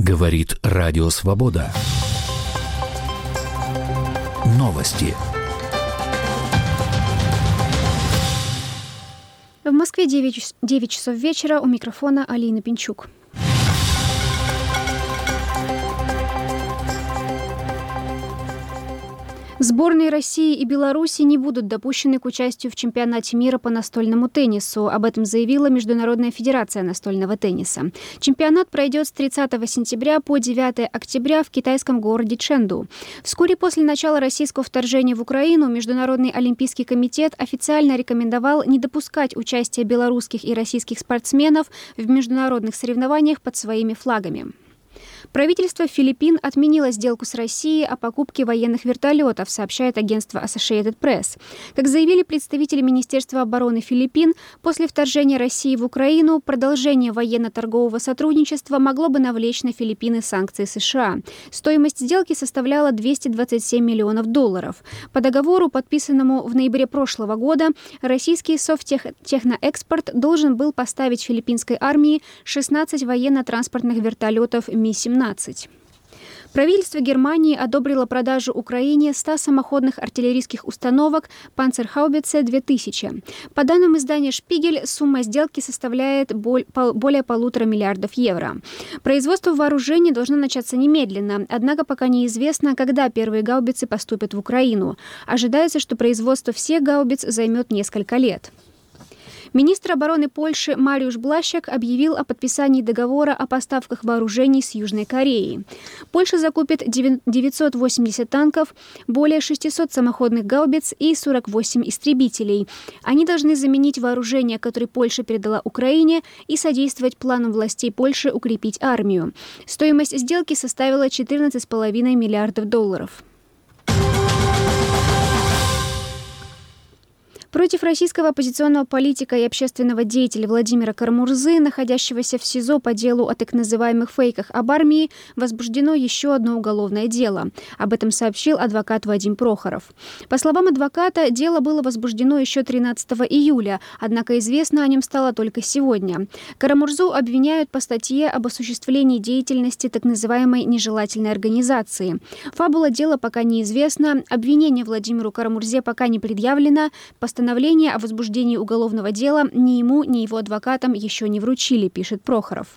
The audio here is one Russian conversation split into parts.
Говорит Радио Свобода. Новости. В Москве 9 часов вечера. У микрофона Алина Пинчук. Сборные России и Беларуси не будут допущены к участию в чемпионате мира по настольному теннису. Об этом заявила Международная федерация настольного тенниса. Чемпионат пройдет с 30 сентября по 9 октября в китайском городе Чэнду. Вскоре после начала российского вторжения в Украину Международный олимпийский комитет официально рекомендовал не допускать участия белорусских и российских спортсменов в международных соревнованиях под своими флагами. Правительство Филиппин отменило сделку с Россией о покупке военных вертолетов, сообщает агентство Associated Press. Как заявили представители Министерства обороны Филиппин, после вторжения России в Украину продолжение военно-торгового сотрудничества могло бы навлечь на Филиппины санкции США. Стоимость сделки составляла $227 миллионов. По договору, подписанному в ноябре прошлого года, российский Совтехноэкспорт должен был поставить филиппинской армии 16 военно-транспортных вертолетов Ми-17. Правительство Германии одобрило продажу Украине 100 самоходных артиллерийских установок «Панцерхаубице 2000». По данным издания «Шпигель», сумма сделки составляет более 1,5 миллиарда евро. Производство вооружений должно начаться немедленно, однако пока неизвестно, когда первые гаубицы поступят в Украину. Ожидается, что производство всех гаубиц займет несколько лет. Министр обороны Польши Мариуsz Błaszczak объявил о подписании договора о поставках вооружений с Южной Кореей. Польша закупит 980 танков, более 600 самоходных гаубиц и 48 истребителей. Они должны заменить вооружения, которые Польша передала Украине, и содействовать планам властей Польши укрепить армию. Стоимость сделки составила $14,5 миллиардов. Против российского оппозиционного политика и общественного деятеля Владимира Карамурзы, находящегося в СИЗО по делу о так называемых фейках об армии, возбуждено еще одно уголовное дело. Об этом сообщил адвокат Вадим Прохоров. По словам адвоката, дело было возбуждено еще 13 июля, однако известно о нем стало только сегодня. Карамурзу обвиняют по статье об осуществлении деятельности так называемой нежелательной организации. Фабула дела пока неизвестна, обвинение Владимиру Карамурзе пока не предъявлено, постановление о возбуждении уголовного дела ни ему, ни его адвокатам еще не вручили, пишет Прохоров.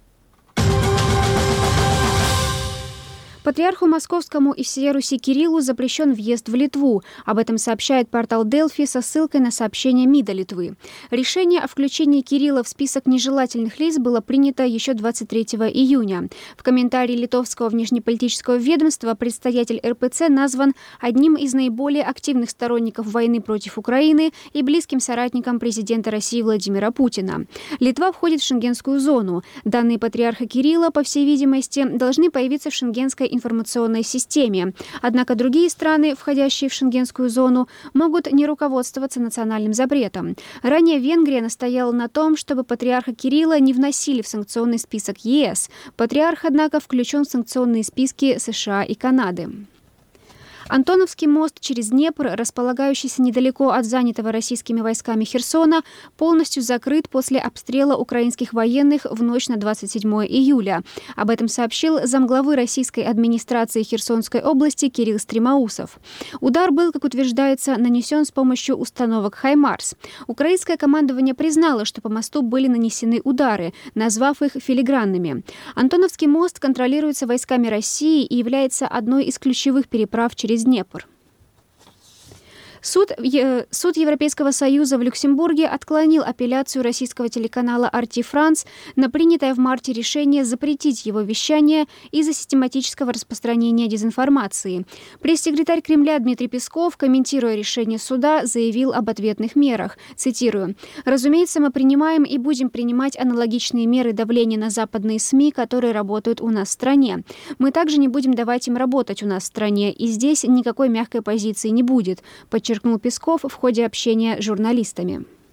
Патриарху Московскому и всея Руси Кириллу запрещен въезд в Литву. Об этом сообщает портал Delphi со ссылкой на сообщение МИДа Литвы. Решение о включении Кирилла в список нежелательных лиц было принято еще 23 июня. В комментарии литовского внешнеполитического ведомства предстоятель РПЦ назван одним из наиболее активных сторонников войны против Украины и близким соратником президента России Владимира Путина. Литва входит в шенгенскую зону. Данные патриарха Кирилла, по всей видимости, должны появиться в шенгенской информационной системе. Однако другие страны, входящие в шенгенскую зону, могут не руководствоваться национальным запретом. Ранее Венгрия настояла на том, чтобы патриарха Кирилла не вносили в санкционный список ЕС. Патриарх, однако, включен в санкционные списки США и Канады. Антоновский мост через Днепр, располагающийся недалеко от занятого российскими войсками Херсона, полностью закрыт после обстрела украинских военных в ночь на 27 июля. Об этом сообщил замглавы российской администрации Херсонской области Кирилл Стремоусов. Удар был, как утверждается, нанесен с помощью установок «Хаймарс». Украинское командование признало, что по мосту были нанесены удары, назвав их филигранными. Антоновский мост контролируется войсками России и является одной из ключевых переправ через Днепр. Суд Европейского Союза в Люксембурге отклонил апелляцию российского телеканала RT France на принятое в марте решение запретить его вещание из-за систематического распространения дезинформации. Пресс-секретарь Кремля Дмитрий Песков, комментируя решение суда, заявил об ответных мерах. Цитирую: «Разумеется, мы принимаем и будем принимать аналогичные меры давления на западные СМИ, которые работают у нас в стране. Мы также не будем давать им работать у нас в стране, и здесь никакой мягкой позиции не будет», подчеркнул Песков в ходе общения с журналистами.